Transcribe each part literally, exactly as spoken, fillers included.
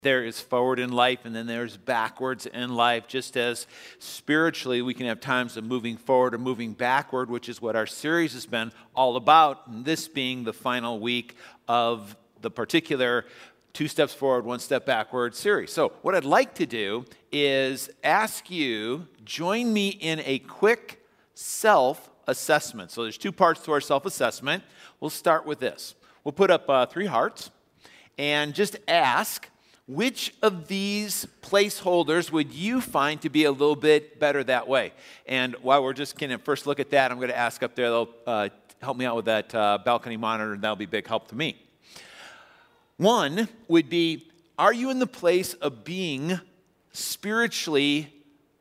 There is forward in life, and then there's backwards in life. Just as spiritually, we can have times of moving forward or moving backward, which is what our series has been all about, and this being the final week of the particular Two Steps Forward, One Step Backward series. So what I'd like to do is ask you, join me in a quick self-assessment. So there's two parts to our self-assessment. We'll start with this. We'll put up uh, three hearts and just ask, which of these placeholders would you find to be a little bit better that way? And while we're just going to first look at that, I'm going to ask up there, they'll uh, help me out with that uh, balcony monitor, and that'll be a big help to me. One would be, are you in the place of being spiritually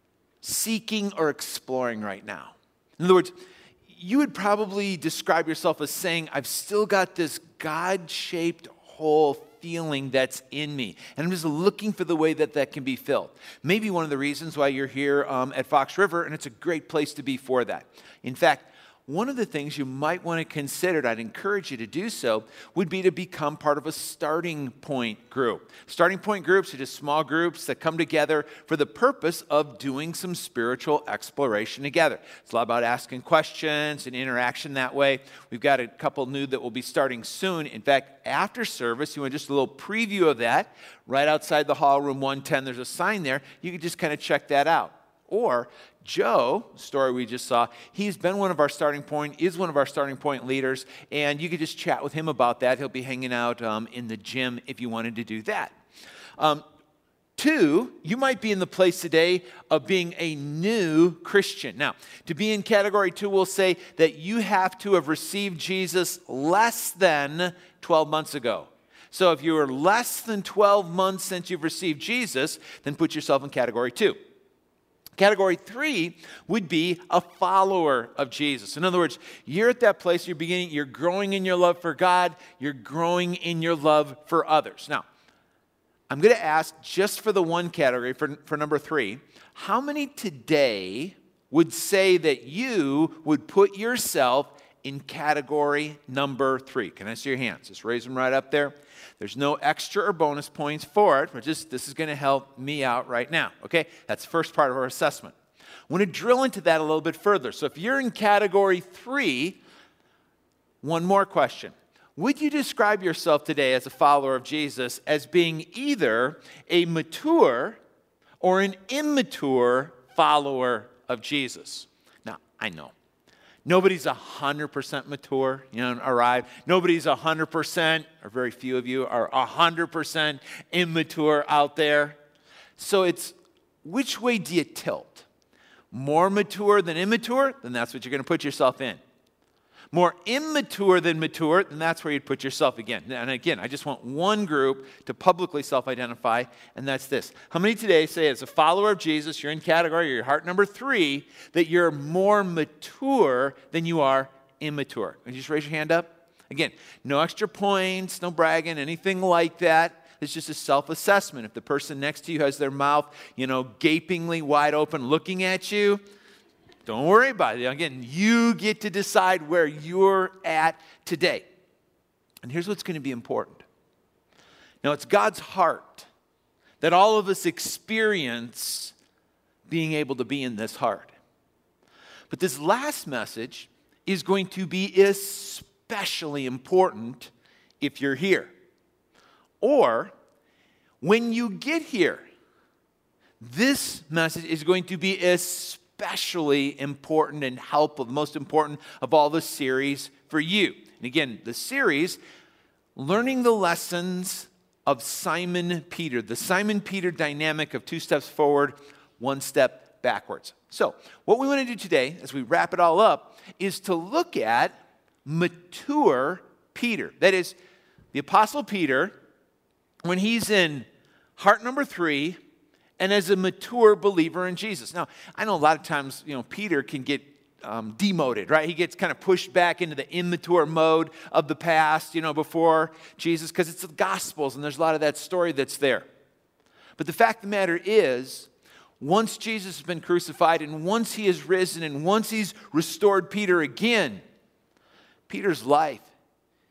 seeking or exploring right now? In other words, you would probably describe yourself as saying, I've still got this God-shaped hole feeling that's in me, and I'm just looking for the way that that can be filled. Maybe one of the reasons why you're here um, at Fox River, and it's a great place to be for that. In fact, one of the things you might want to consider, and I'd encourage you to do so, would be to become part of a starting point group. Starting point groups are just small groups that come together for the purpose of doing some spiritual exploration together. It's a lot about asking questions and interaction that way. We've got a couple new that will be starting soon. In fact, after service, you want just a little preview of that. Right outside the hall, room one ten, there's a sign there. You can just kind of check that out. Or Joe, story we just saw, he's been one of our starting point, is one of our starting point leaders, and you could just chat with him about that. He'll be hanging out um, in the gym if you wanted to do that. Um, two, you might be in the place today of being a new Christian. Now, to be in category two, we'll say that you have to have received Jesus less than twelve months ago. So if you were less than twelve months since you've received Jesus, then put yourself in category two. Category three would be a follower of Jesus. In other words, you're at that place, you're beginning, you're growing in your love for God, you're growing in your love for others. Now, I'm going to ask just for the one category, for, for number three, how many today would say that you would put yourself in category number three? Can I see your hands? Just raise them right up there. There's no extra or bonus points for it, but just this is going to help me out right now, okay? That's the first part of our assessment. I want to drill into that a little bit further. So if you're in category three, one more question. Would you describe yourself today as a follower of Jesus as being either a mature or an immature follower of Jesus? Now, I know. Nobody's one hundred percent mature, you know, arrive. Nobody's one hundred percent, or very few of you are one hundred percent immature out there. So it's, which way do you tilt? More mature than immature? Then that's what you're going to put yourself in. More immature than mature? Then that's where you'd put yourself again. And again, I just want one group to publicly self-identify, and that's this. How many today say as a follower of Jesus, you're in category, you're heart number three, that you're more mature than you are immature? Can you just raise your hand up? Again, no extra points, no bragging, anything like that. It's just a self-assessment. If the person next to you has their mouth, you know, gapingly wide open looking at you, don't worry about it. Again, you get to decide where you're at today. And here's what's going to be important. Now, it's God's heart that all of us experience being able to be in this heart. But this last message is going to be especially important if you're here. Or when you get here, this message is going to be especially especially important and helpful, the most important of all the series for you. And again, the series, learning the lessons of Simon Peter, the Simon Peter dynamic of two steps forward, one step backwards. So what we want to do today, as we wrap it all up, is to look at mature Peter. That is, the Apostle Peter, when he's in heart number three, and as a mature believer in Jesus. Now, I know a lot of times, you know, Peter can get um, demoted, right? He gets kind of pushed back into the immature mode of the past, you know, before Jesus, because it's the Gospels, and there's a lot of that story that's there. But the fact of the matter is, once Jesus has been crucified, and once he is risen, and once he's restored Peter again, Peter's life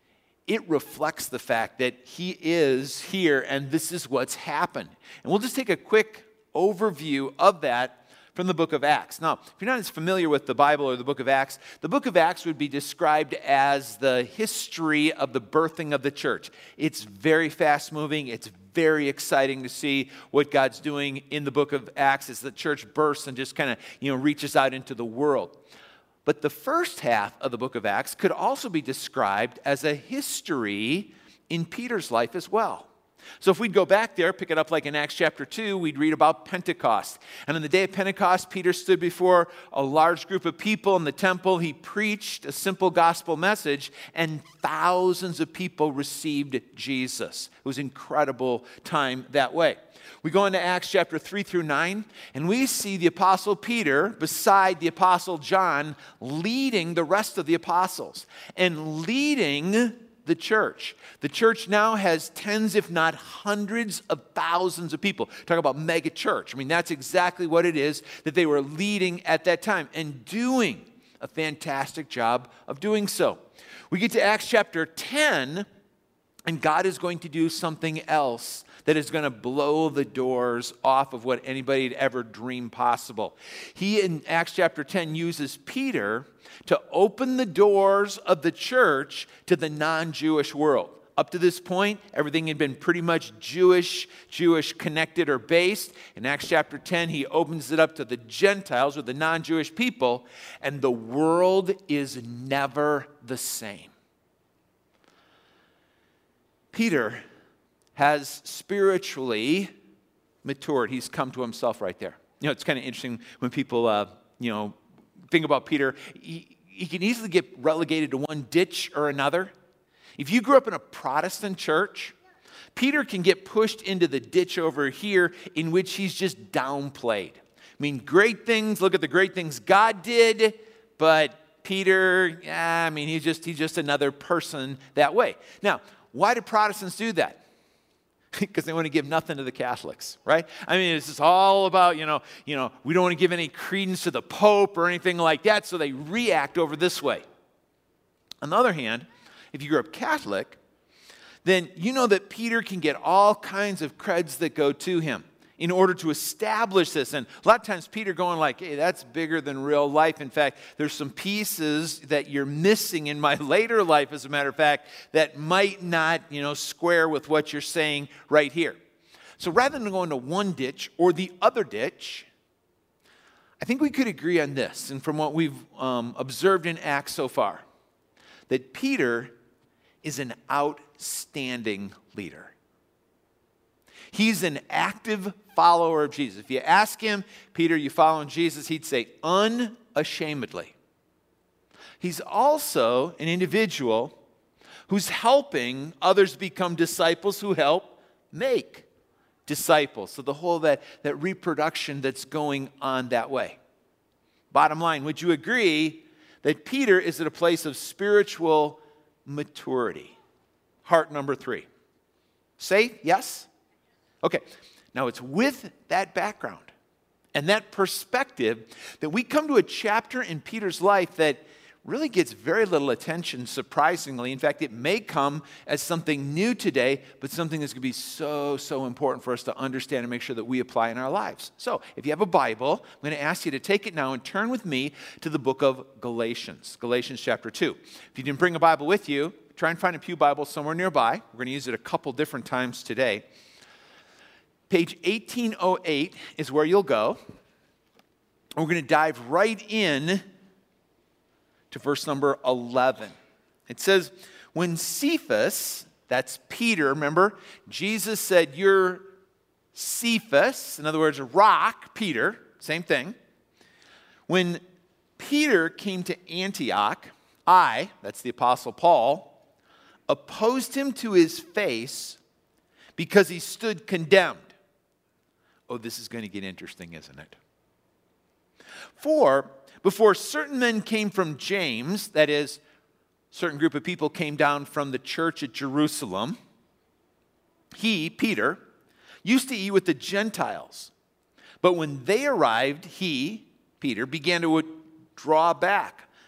it reflects the fact that he is here and this is what's happened. And we'll just take a quick overview of that from the book of Acts. Now, if you're not as familiar with the Bible or the book of Acts, the book of Acts would be described as the history of the birthing of the church. It's very fast-moving. It's very exciting to see what God's doing in the book of Acts as the church bursts and just kind of, you know, reaches out into the world. But the first half of the book of Acts could also be described as a history in Peter's life as well. So if we'd go back there, pick it up like in Acts chapter two, we'd read about Pentecost. And on the day of Pentecost, Peter stood before a large group of people in the temple. He preached a simple gospel message, and thousands of people received Jesus. It was an incredible time that way. We go into Acts chapter three through nine, and we see the apostle Peter beside the apostle John leading the rest of the apostles and leading the church. The church now has tens, if not hundreds of thousands of people. Talk about mega church. I mean, that's exactly what it is that they were leading at that time and doing a fantastic job of doing so. We get to Acts chapter ten, and God is going to do something else that is going to blow the doors off of what anybody had ever dreamed possible. He, in Acts chapter ten, uses Peter to open the doors of the church to the non-Jewish world. Up to this point, everything had been pretty much Jewish, Jewish connected or based. In Acts chapter ten, he opens it up to the Gentiles or the non-Jewish people, and the world is never the same. Peter has spiritually matured. He's come to himself right there. You know, it's kind of interesting when people, uh, you know, think about Peter. He, he can easily get relegated to one ditch or another. If you grew up in a Protestant church, Peter can get pushed into the ditch over here in which he's just downplayed. I mean, great things, look at the great things God did, but Peter, yeah, I mean, he's just, he's just another person that way. Now, why do Protestants do that? Because they want to give nothing to the Catholics, right? I mean, it's just all about, you know, you know, we don't want to give any credence to the Pope or anything like that, so they react over this way. On the other hand, if you grew up Catholic, then you know that Peter can get all kinds of creds that go to him in order to establish this. And a lot of times Peter going like, hey, that's bigger than real life. In fact, there's some pieces that you're missing in my later life, as a matter of fact, that might not, you know, square with what you're saying right here. So rather than going to one ditch or the other ditch, I think we could agree on this, and from what we've um, observed in Acts so far, that Peter is an outstanding leader. He's an active follower of Jesus. If you ask him, Peter, you following Jesus? He'd say, unashamedly. He's also an individual who's helping others become disciples who help make disciples. So the whole that, that reproduction that's going on that way. Bottom line, would you agree that Peter is at a place of spiritual maturity? Heart number three. Safe? Yes? Okay, now it's with that background and that perspective that we come to a chapter in Peter's life that really gets very little attention, surprisingly. In fact, it may come as something new today, but something that's going to be so, so important for us to understand and make sure that we apply in our lives. So, if you have a Bible, I'm going to ask you to take it now and turn with me to the book of Galatians, Galatians chapter two. If you didn't bring a Bible with you, try and find a pew Bible somewhere nearby. We're going to use it a couple different times today. Page eighteen oh eight is where you'll go. We're going to dive right in to verse number eleven. It says, when Cephas, that's Peter, remember, Jesus said, you're Cephas, in other words, rock, Peter, same thing. When Peter came to Antioch, I, that's the Apostle Paul, opposed him to his face because he stood condemned. Oh, this is going to get interesting, isn't it? For before certain men came from James, that is, a certain group of people came down from the church at Jerusalem, he, Peter, used to eat with the Gentiles. But when they arrived, he, Peter, began to draw back,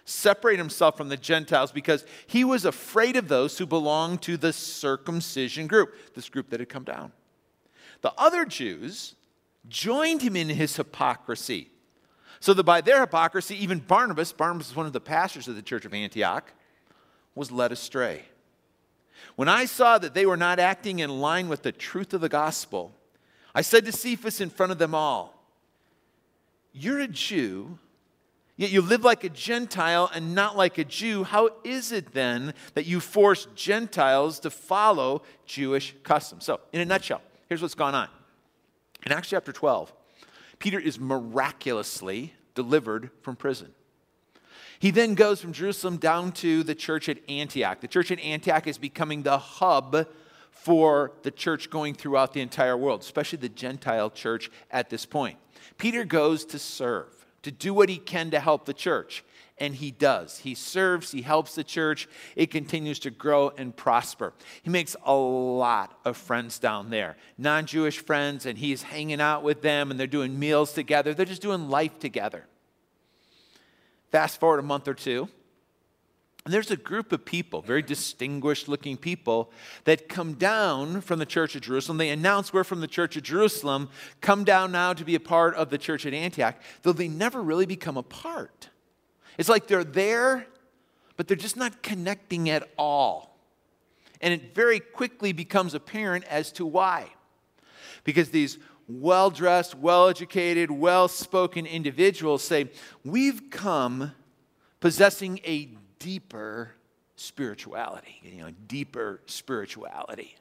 separate himself from the Gentiles because he was afraid of those who belonged to the circumcision group, this group that had come down. The other Jews joined him in his hypocrisy, so that by their hypocrisy, even Barnabas, Barnabas was one of the pastors of the church of Antioch, was led astray. When I saw that they were not acting in line with the truth of the gospel, I said to Cephas in front of them all, "You're a Jew, yet you live like a Gentile and not like a Jew. How is it then that you force Gentiles to follow Jewish customs?" So, in a nutshell, here's what's gone on. In Acts chapter twelve, Peter is miraculously delivered from prison. He then goes from Jerusalem down to the church at Antioch. The church at Antioch is becoming the hub for the church going throughout the entire world, especially the Gentile church at this point. Peter goes to serve, to do what he can to help the church. And he does. He serves, he helps the church. It continues to grow and prosper. He makes a lot of friends down there, non-Jewish friends, and he's hanging out with them, and they're doing meals together. They're just doing life together. Fast forward a month or two, and there's a group of people, very distinguished looking people, that come down from the church of Jerusalem. They announce, "We're from the church of Jerusalem, come down now to be a part of the church at Antioch," though they never really become a part. It's like they're there, but they're just not connecting at all. And it very quickly becomes apparent as to why. Because these well-dressed, well-educated, well-spoken individuals say, "We've come possessing a deeper spirituality, you know, deeper spirituality.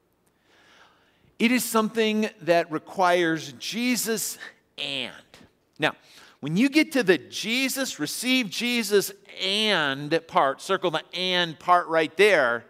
It is something that requires Jesus and." Now, when you get to the Jesus, receive Jesus and part, circle the and part right there,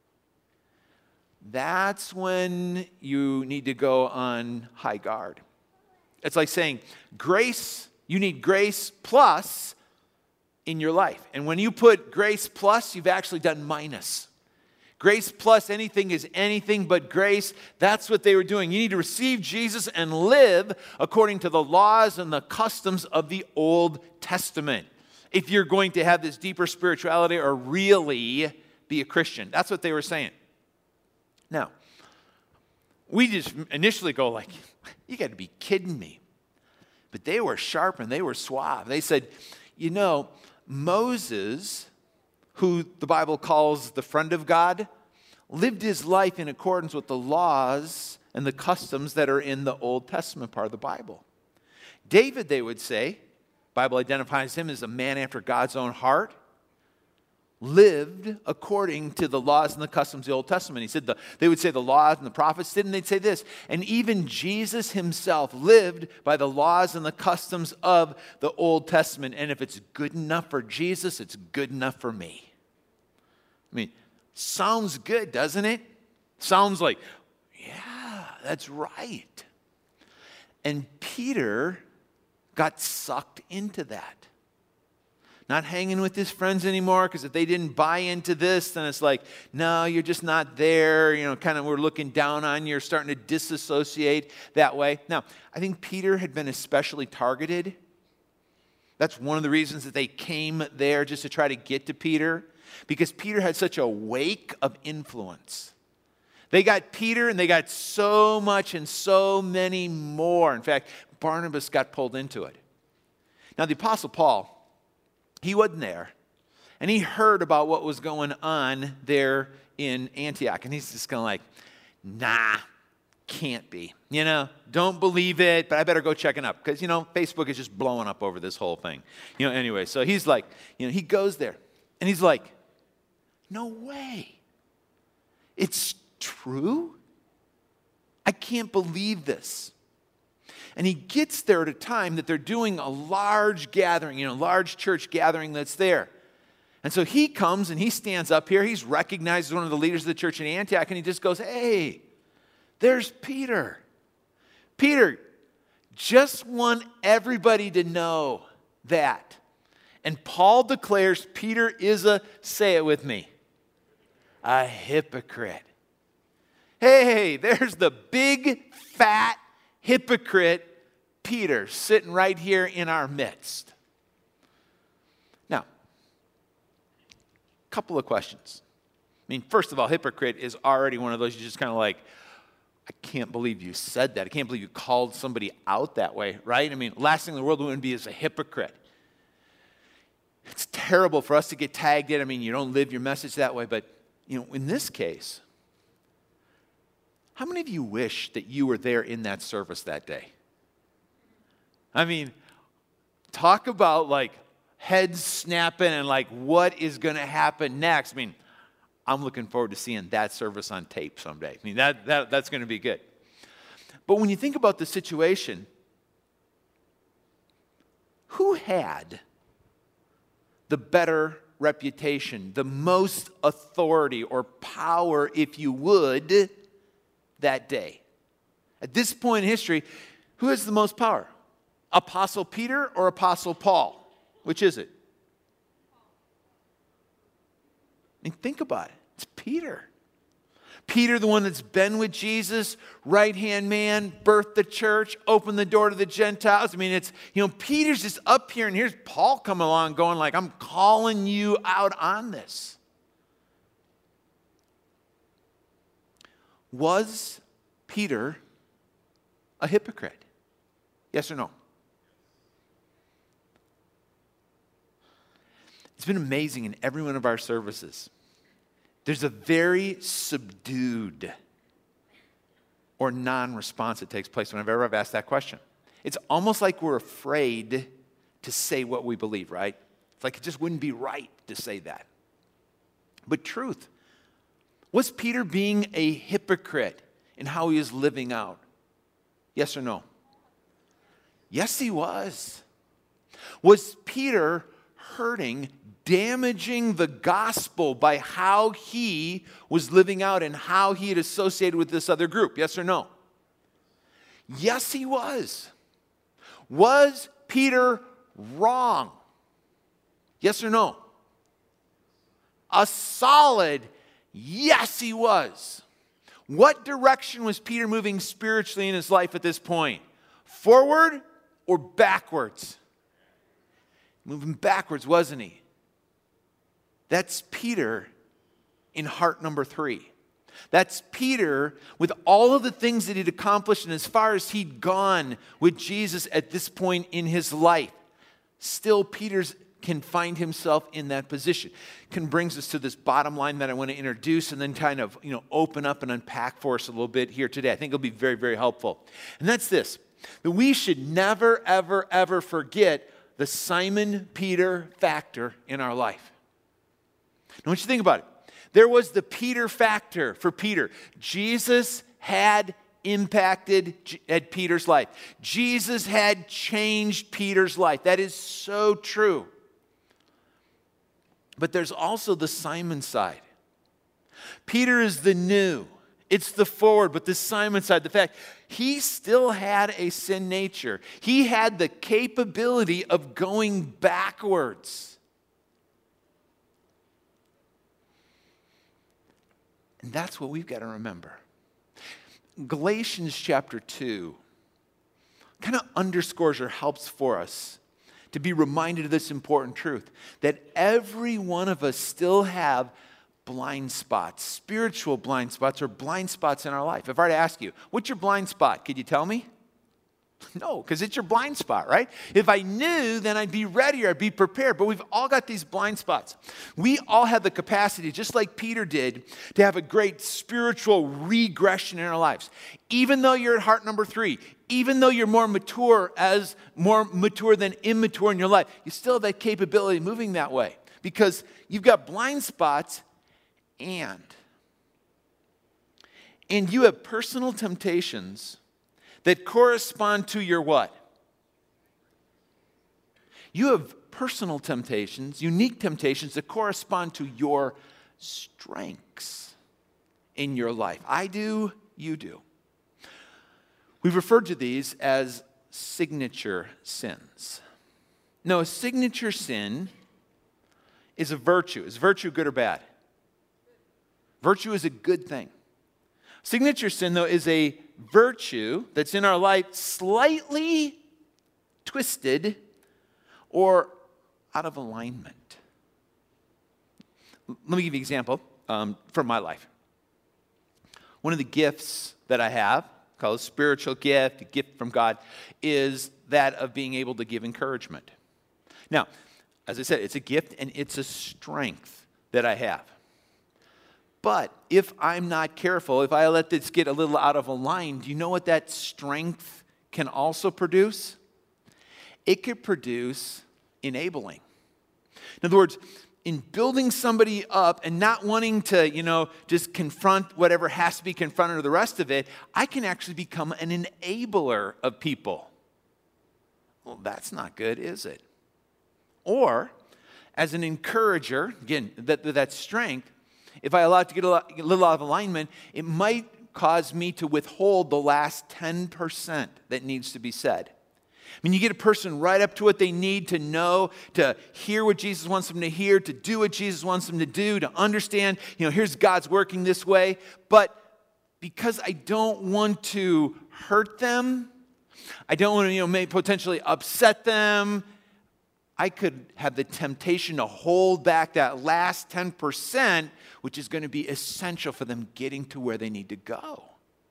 that's when you need to go on high guard. It's like saying grace, you need grace plus in your life. And when you put grace plus, you've actually done minus. Grace plus anything is anything but grace. That's what they were doing. You need to receive Jesus and live according to the laws and the customs of the Old Testament if you're going to have this deeper spirituality or really be a Christian. That's what they were saying. Now, we just initially go like, "You got to be kidding me." But they were sharp and they were suave. They said, "You know, Moses, who the Bible calls the friend of God, lived his life in accordance with the laws and the customs that are in the Old Testament part of the Bible. David," they would say, the Bible identifies him as a man after God's own heart, lived according to the laws and the customs of the Old Testament. He said the, they would say the laws and the prophets did, and they'd say this, "And even Jesus himself lived by the laws and the customs of the Old Testament. And if it's good enough for Jesus, it's good enough for me." I mean, sounds good, doesn't it? Sounds like, yeah, that's right. And Peter got sucked into that. Not hanging with his friends anymore, because if they didn't buy into this, then it's like, no, you're just not there. You know, kind of we're looking down on you. You're starting to disassociate that way. Now, I think Peter had been especially targeted. That's one of the reasons that they came there, just to try to get to Peter, because Peter had such a wake of influence. They got Peter, and they got so much and so many more. In fact, Barnabas got pulled into it. Now, the Apostle Paul, he wasn't there, and he heard about what was going on there in Antioch, and he's just kind of like, nah, can't be. You know, don't believe it, but I better go check it up, because, you know, Facebook is just blowing up over this whole thing. You know, anyway, so he's like, you know, he goes there, and he's like, no way. It's true? I can't believe this. And he gets there at a time that they're doing a large gathering, you know, large church gathering that's there. And so he comes and he stands up here. He's recognized as one of the leaders of the church in Antioch, and he just goes, hey, there's Peter. Peter, just want everybody to know that. And Paul declares Peter is a, say it with me, a hypocrite. Hey, there's the big, fat hypocrite Peter sitting right here in our midst. Now, couple of questions. I mean, first of all, hypocrite is already one of those you just kind of like, I can't believe you said that. I can't believe you called somebody out that way, right? I mean, last thing in the world we want to be is a hypocrite. It's terrible for us to get tagged in. I mean, you don't live your message that way, but, you know, in this case, how many of you wish that you were there in that service that day? I mean, talk about like heads snapping and like what is going to happen next. I mean, I'm looking forward to seeing that service on tape someday. I mean, that, that that's going to be good. But when you think about the situation, who had the better reputation, the most authority or power, if you would, that day? At this point in history, who has the most power? Apostle Peter or Apostle Paul? Which is it? I mean, think about it. It's Peter. Peter, the one that's been with Jesus, right-hand man, birthed the church, opened the door to the Gentiles. I mean, it's, you know, Peter's just up here, and here's Paul coming along going like, I'm calling you out on this. Was Peter a hypocrite? Yes or no? It's been amazing in every one of our services. There's a very subdued or non-response that takes place whenever I've asked that question. It's almost like we're afraid to say what we believe, right? It's like it just wouldn't be right to say that. But truth, was Peter being a hypocrite in how he was living out? Yes or no? Yes, he was. Was Peter hurting, damaging the gospel by how he was living out and how he had associated with this other group? Yes or no? Yes, he was. Was Peter wrong? Yes or no? A solid yes, he was. What direction was Peter moving spiritually in his life at this point? Forward or backwards? Moving backwards, wasn't he? That's Peter in heart number three. That's Peter with all of the things that he'd accomplished and as far as he'd gone with Jesus at this point in his life. Still, Peter can find himself in that position. Can brings us to this bottom line that I want to introduce and then kind of, you know, open up and unpack for us a little bit here today. I think it'll be very, very helpful. And that's this, that we should never, ever, ever forget the Simon Peter factor in our life. Now, what you think about it? There was the Peter factor for Peter. Jesus had impacted at Peter's life. Jesus had changed Peter's life. That is so true. But there's also the Simon side. Peter is the new. It's the forward, but the Simon side, the fact he still had a sin nature. He had the capability of going backwards. And that's what we've got to remember. Galatians chapter two kind of underscores or helps for us to be reminded of this important truth, that every one of us still have blind spots, spiritual blind spots or blind spots in our life. If I were to ask you, what's your blind spot? Could you tell me? No, because it's your blind spot, right? If I knew, then I'd be ready or I'd be prepared. But we've all got these blind spots. We all have the capacity, just like Peter did, to have a great spiritual regression in our lives. Even though you're at heart number three, even though you're more mature as more mature than immature in your life, you still have that capability of moving that way because you've got blind spots and and you have personal temptations that correspond to your what? You have personal temptations, unique temptations that correspond to your strengths in your life. I do, you do. We've referred to these as signature sins. No, a signature sin is a virtue. Is virtue good or bad? Virtue is a good thing. Signature sin, though, is a virtue that's in our life slightly twisted or out of alignment. let me give you an example um, from my life. One of the gifts that I have, called a spiritual gift, a gift from God, is that of being able to give encouragement. Now, as I said, it's a gift and it's a strength that I have. But if I'm not careful, if I let this get a little out of line, do you know what that strength can also produce? It could produce enabling. In other words, in building somebody up and not wanting to, you know, just confront whatever has to be confronted or the rest of it, I can actually become an enabler of people. Well, that's not good, is it? Or, as an encourager, again, that, that strength, if I allow it to get a, lot, a little out of alignment, it might cause me to withhold the last ten percent that needs to be said. I mean, you get a person right up to what they need to know, to hear what Jesus wants them to hear, to do what Jesus wants them to do, to understand, you know, here's God's working this way. But because I don't want to hurt them, I don't want to, you know, maybe potentially upset them, I could have the temptation to hold back that last ten percent, which is going to be essential for them getting to where they need to go.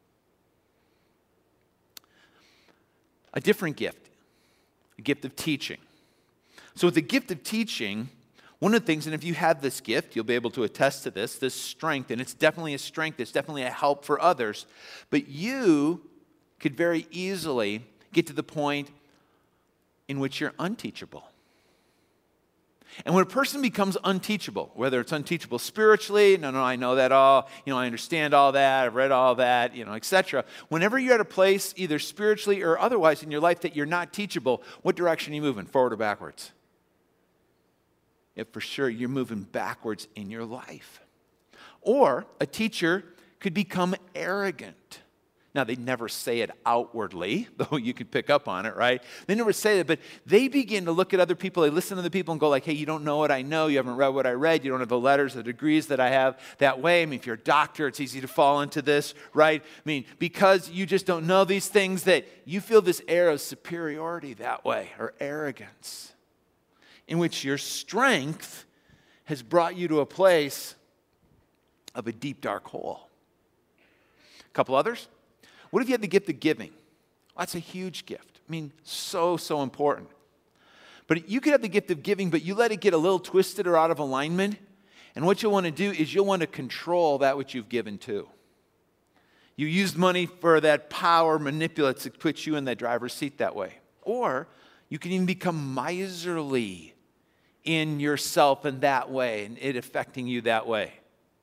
A different gift, a gift of teaching. So with the gift of teaching, one of the things, and if you have this gift, you'll be able to attest to this, this strength, and it's definitely a strength, it's definitely a help for others, but you could very easily get to the point in which you're unteachable. And when a person becomes unteachable, whether it's unteachable spiritually, no, no, I know that all, you know, I understand all that, I've read all that, you know, et cetera. Whenever you're at a place, either spiritually or otherwise in your life that you're not teachable, what direction are you moving, forward or backwards? Yeah, for sure, you're moving backwards in your life. Or a teacher could become arrogant. Now, they never say it outwardly, though you could pick up on it, right? They never say that, but they begin to look at other people, they listen to the people and go like, hey, you don't know what I know, you haven't read what I read, you don't have the letters, the degrees that I have that way. I mean, if you're a doctor, it's easy to fall into this, right? I mean, because you just don't know these things, that you feel this air of superiority that way, or arrogance, in which your strength has brought you to a place of a deep, dark hole. A couple others? What if you had the gift of giving? Well, that's a huge gift. I mean, so, so important. But you could have the gift of giving, but you let it get a little twisted or out of alignment, and what you'll want to do is you'll want to control that which you've given to. You use money for that power manipulate to put you in that driver's seat that way. Or you can even become miserly in yourself in that way, and it affecting you that way.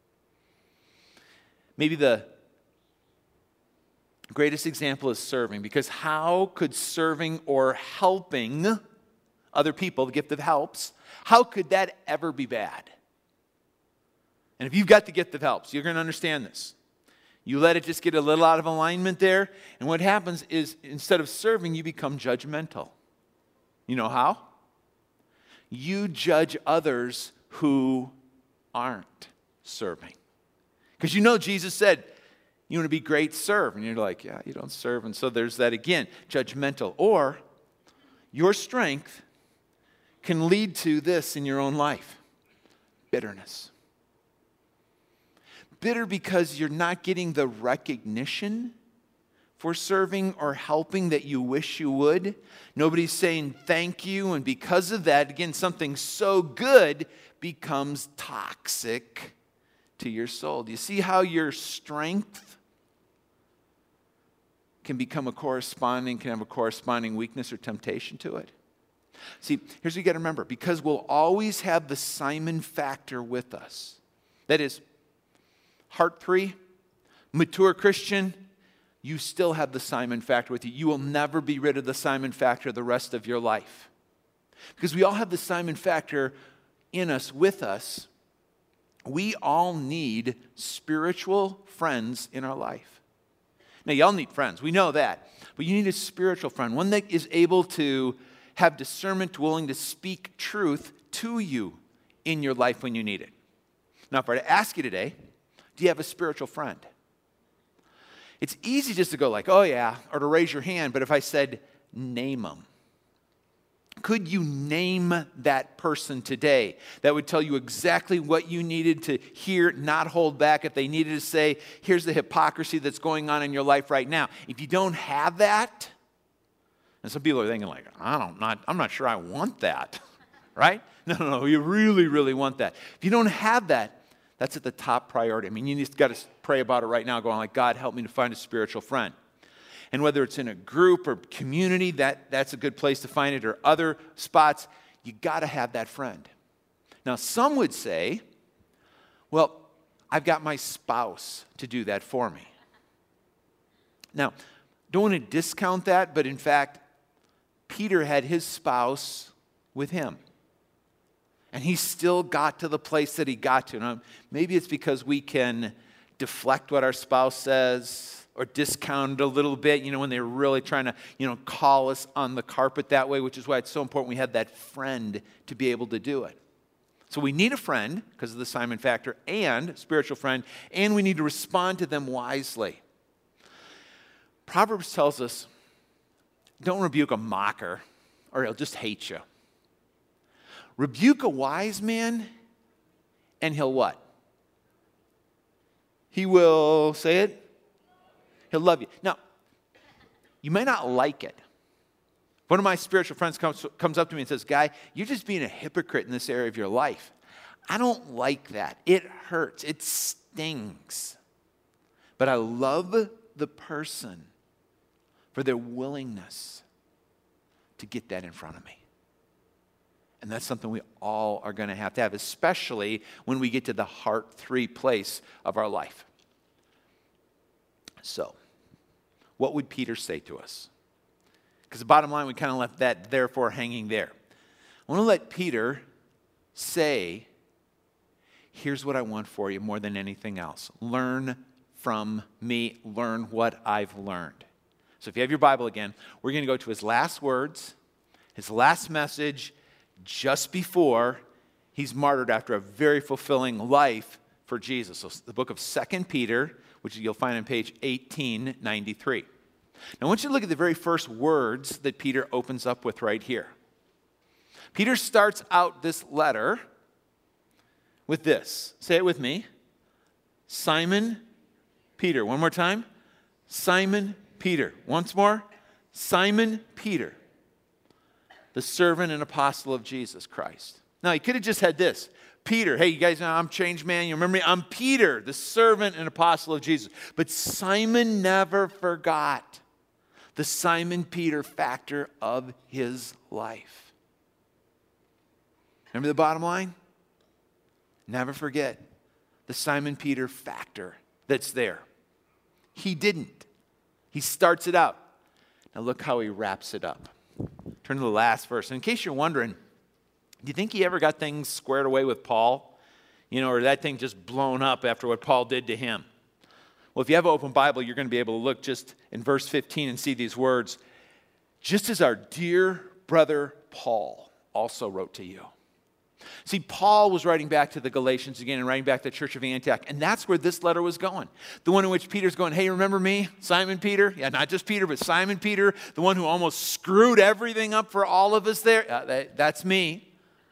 Maybe the greatest example is serving, because how could serving or helping other people, the gift of helps, how could that ever be bad? And if you've got the gift of helps, you're going to understand this. You let it just get a little out of alignment there, and what happens is instead of serving, you become judgmental. You know how? You judge others who aren't serving. Because you know Jesus said, you want to be great, serve. And you're like, yeah, you don't serve. And so there's that again, judgmental. Or your strength can lead to this in your own life, bitterness. Bitter because you're not getting the recognition for serving or helping that you wish you would. Nobody's saying thank you. And because of that, again, something so good becomes toxic to your soul. Do you see how your strength can become a corresponding, can have a corresponding weakness or temptation to it? See, here's what you got to remember. Because we'll always have the Simon factor with us. That is, heart free, mature Christian, you still have the Simon factor with you. You will never be rid of the Simon factor the rest of your life. Because we all have the Simon factor in us, with us. We all need spiritual friends in our life. Now, y'all need friends. We know that. But you need a spiritual friend, one that is able to have discernment, willing to speak truth to you in your life when you need it. Now, if I were to ask you today, do you have a spiritual friend? It's easy just to go like, oh yeah, or to raise your hand. But if I said, name them, Could you name that person today that would tell you exactly what you needed to hear, not hold back? If they needed to say, here's the hypocrisy that's going on in your life right now. If you don't have that, and some people are thinking like, I don't, not, I'm not sure I want that, right? No, no, no, you really, really want that. If you don't have that, that's at the top priority. I mean, you just got to pray about it right now, going like, God, help me to find a spiritual friend. And whether it's in a group or community, that, that's a good place to find it, or other spots, you got to have that friend. Now, some would say, well, I've got my spouse to do that for me. Now, don't want to discount that, but in fact, Peter had his spouse with him. And he still got to the place that he got to. Now, maybe it's because we can deflect what our spouse says, or discount it a little bit, you know, when they're really trying to, you know, call us on the carpet that way, which is why it's so important we have that friend to be able to do it. So we need a friend because of the Simon factor, and spiritual friend, and we need to respond to them wisely. Proverbs tells us, don't rebuke a mocker or he'll just hate you. Rebuke a wise man and he'll what? He will, say it? He'll love you. Now, you may not like it. One of my spiritual friends comes, comes up to me and says, Guy, you're just being a hypocrite in this area of your life. I don't like that. It hurts. It stings. But I love the person for their willingness to get that in front of me. And that's something we all are going to have to have, especially when we get to the heart three place of our life. So, what would Peter say to us? Because the bottom line, we kind of left that therefore hanging there. I want to let Peter say, here's what I want for you more than anything else. Learn from me. Learn what I've learned. So if you have your Bible again, we're going to go to his last words, his last message, just before he's martyred after a very fulfilling life for Jesus. So the book of Second Peter, which you'll find on page eighteen ninety-three. Now I want you to look at the very first words that Peter opens up with right here. Peter starts out this letter with this. Say it with me. Simon Peter. One more time. Simon Peter. Once more. Simon Peter, the servant and apostle of Jesus Christ. Now he could have just had this. Peter, hey, you guys know I'm changed man. You remember me? I'm Peter, the servant and apostle of Jesus. But Simon never forgot the Simon Peter factor of his life. Remember the bottom line? Never forget the Simon Peter factor that's there. He didn't. He starts it out. Now look how he wraps it up. Turn to the last verse. And in case you're wondering, do you think he ever got things squared away with Paul? You know, or that thing just blown up after what Paul did to him? Well, if you have an open Bible, you're going to be able to look just in verse fifteen and see these words. Just as our dear brother Paul also wrote to you. See, Paul was writing back to the Galatians again and writing back to the church of Antioch, and that's where this letter was going. The one in which Peter's going, hey, remember me, Simon Peter? Yeah, not just Peter, but Simon Peter, the one who almost screwed everything up for all of us there. Uh, that, that's me.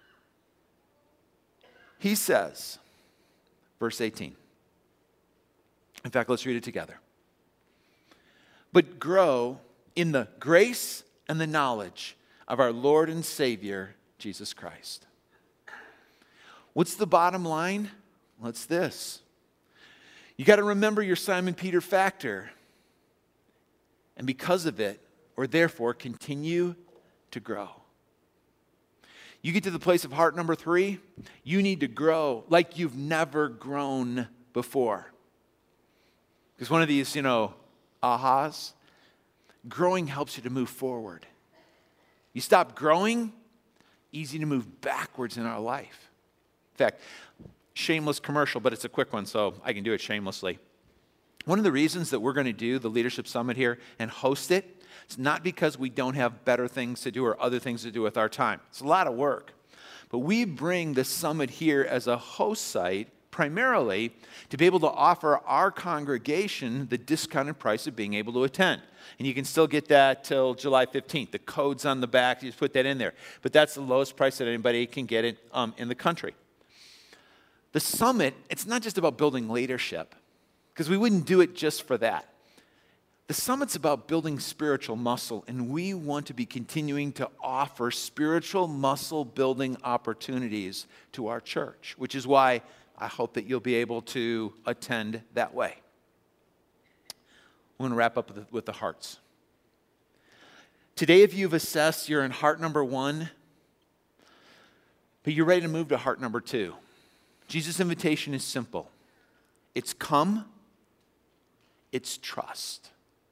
He says, verse eighteen. In fact, let's read it together. But grow in the grace and the knowledge of our Lord and Savior, Jesus Christ. What's the bottom line? Well, it's this. You got to remember your Simon Peter factor. And because of it, or therefore, continue to grow. You get to the place of heart number three, you need to grow like you've never grown before. Because one of these, you know, ahas, growing helps you to move forward. You stop growing, easy to move backwards in our life. In fact, shameless commercial, but it's a quick one, so I can do it shamelessly. One of the reasons that we're going to do the Leadership Summit here and host it, it's not because we don't have better things to do or other things to do with our time. It's a lot of work. But we bring the summit here as a host site primarily to be able to offer our congregation the discounted price of being able to attend. And you can still get that till July fifteenth. The code's on the back. You just put that in there. But that's the lowest price that anybody can get it um, in the country. The summit, it's not just about building leadership, because we wouldn't do it just for that. The summit's about building spiritual muscle, and we want to be continuing to offer spiritual muscle building opportunities to our church, which is why I hope that you'll be able to attend that way. I'm going to wrap up with the, with the hearts. Today, if you've assessed you're in heart number one, but you're ready to move to heart number two, Jesus' invitation is simple. It's come, it's trust.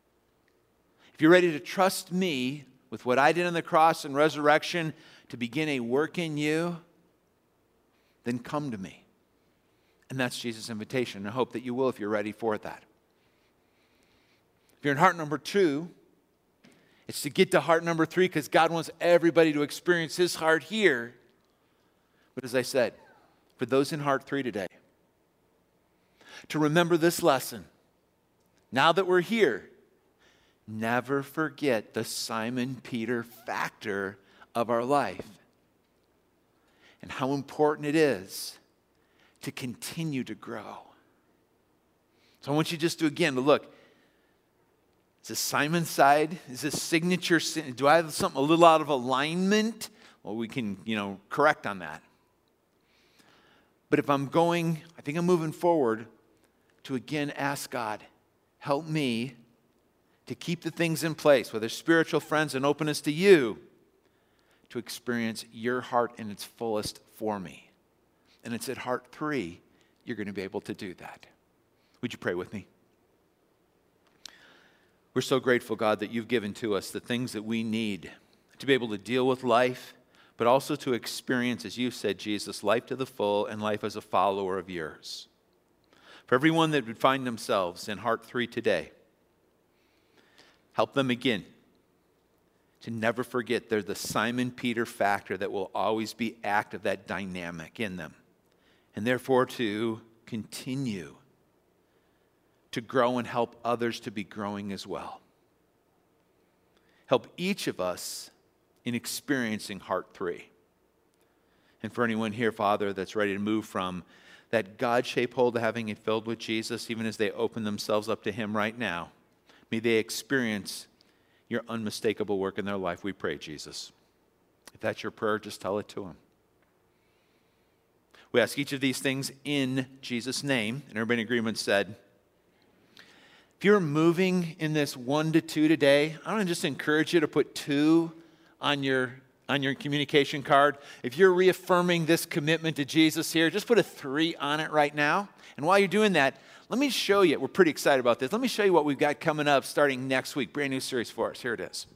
If you're ready to trust me with what I did on the cross and resurrection to begin a work in you, then come to me. And that's Jesus' invitation. And I hope that you will if you're ready for that. If you're in heart number two, it's to get to heart number three because God wants everybody to experience his heart here. But as I said, for those in heart three today, to remember this lesson, now that we're here, never forget the Simon Peter factor of our life and how important it is to continue to grow. So I want you just to, again, to look. Is this Simon's side? Is this signature sin? Do I have something a little out of alignment? Well, we can, you know, correct on that. But if I'm going, I think I'm moving forward to again ask God, help me to keep the things in place, whether spiritual friends and openness to you, to experience your heart in its fullest for me. And it's at heart three, you're going to be able to do that. Would you pray with me? We're so grateful, God, that you've given to us the things that we need to be able to deal with life, but also to experience, as you said, Jesus, life to the full and life as a follower of yours. For everyone that would find themselves in heart three today, help them again to never forget they're the Simon Peter factor that will always be active, that dynamic in them. And therefore to continue to grow and help others to be growing as well. Help each of us in experiencing heart three. And for anyone here, Father, that's ready to move from that God-shaped hold of having it filled with Jesus, even as they open themselves up to him right now, may they experience your unmistakable work in their life, we pray, Jesus. If that's your prayer, just tell it to him. We ask each of these things in Jesus' name. And everybody in agreement said, if you're moving in this one to two today, I want to just encourage you to put two on your, on your communication card. If you're reaffirming this commitment to Jesus here, just put a three on it right now. And while you're doing that, let me show you, we're pretty excited about this. Let me show you what we've got coming up starting next week. Brand new series for us. Here it is.